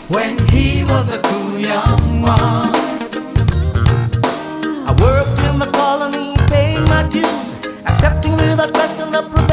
when he was a cool young one. I worked in the colony, paying my dues, accepting without question the